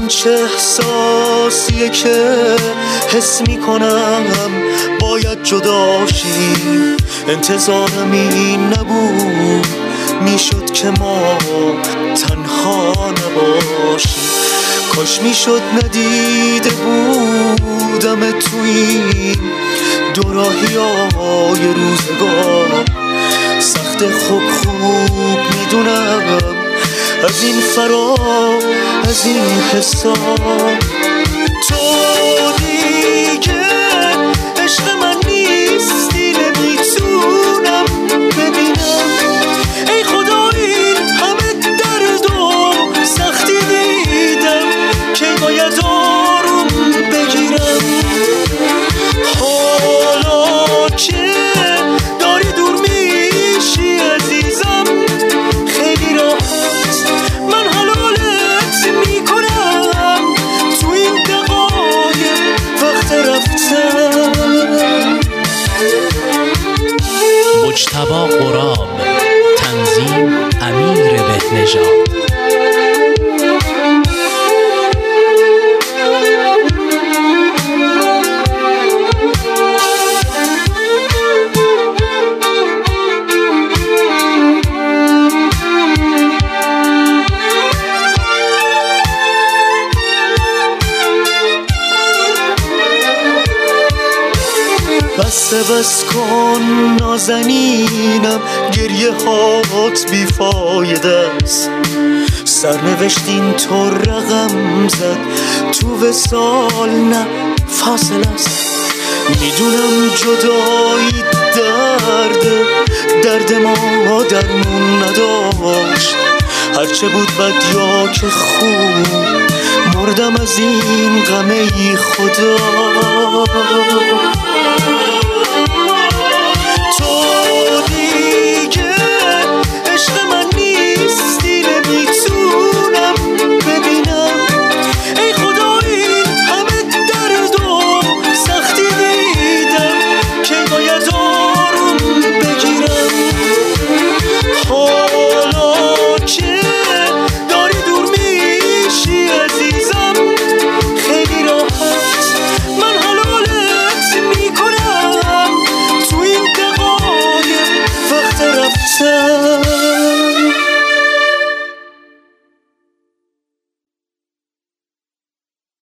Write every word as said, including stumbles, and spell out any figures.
این چه احساسیه که حس میکنم باید جداشیم. انتظارم این نبود، میشد که ما تنها نباشیم. کاش میشد ندیده بودم تو این دوراهی های روزگار. سخت خوب خوب میدونم از این فرار، از این حسا. تو دیگه عشق من نیستی، نمیتونم ببینم. ای خدا این همه درد و سختی دیدم که باید آروم بگیرم. حالا که داری دور میشی عزیزم خیلی راحت من حلالت میکنم. تو این دقایق وقت رفتن. مجتبی غراب، تنظیم امیر بهنژاد. بسته بس کن نازنینم، گریه هات بیفایده است. سرنوشتین تو رقم زد، تو وصال نه فاصل است. میدونم جدایی درده، درد ما درمون نداشت. هرچه بود بد یا که خوب، مردم از این غم ای خدا.